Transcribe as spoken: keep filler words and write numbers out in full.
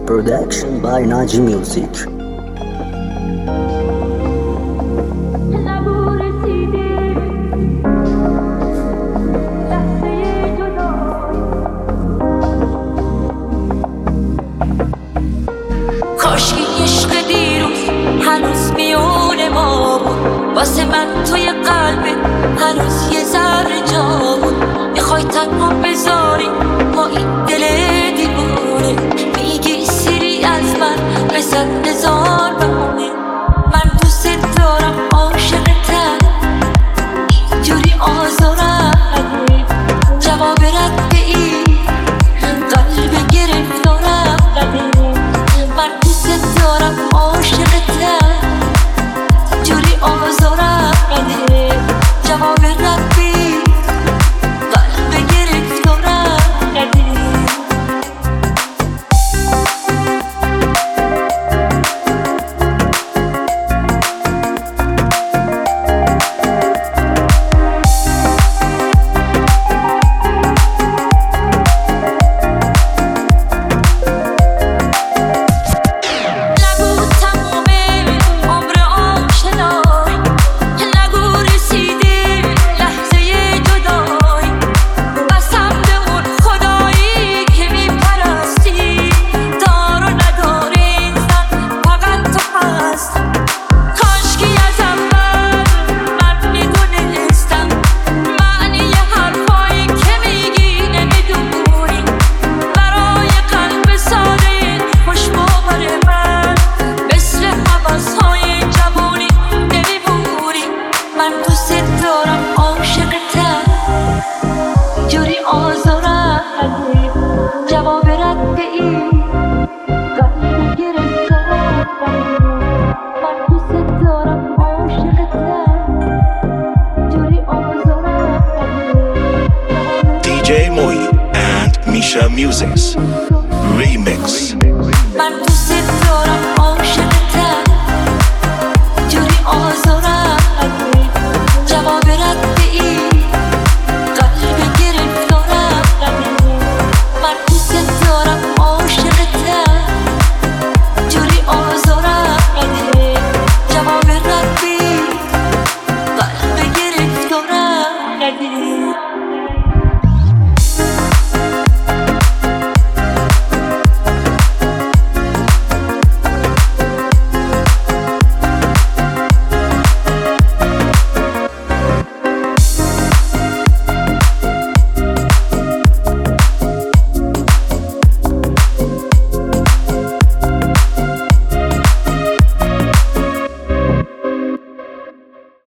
Production by Naji Music. کاشکی عشق دیروز هنوز میون ما بود، واسه من توی قلبت هنوز یه ذره جا بود. میخوای تنها بذاری با این دل دیوونه، میگی سری از من بزن هزار بهونه. من دوست دارم عاشقتم، اینجوری آزارم نده. جواب رد به این قلب گرفتارم نده. من دوست دارم عاشقتم، جوری آزارم نده. جواب رد به این قلب گرفتارم نده. جواب رد به این قلب گرفتارم نده. من دوست دارم عاشقتم، جوری آزارم نده. دی جی Mohi and Misha Music's Remix. من دوست دارم